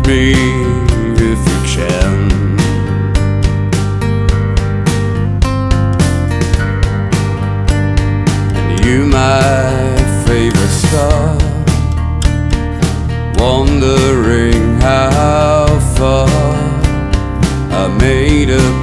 me if you can. And you, my favorite star, wondering how far I made a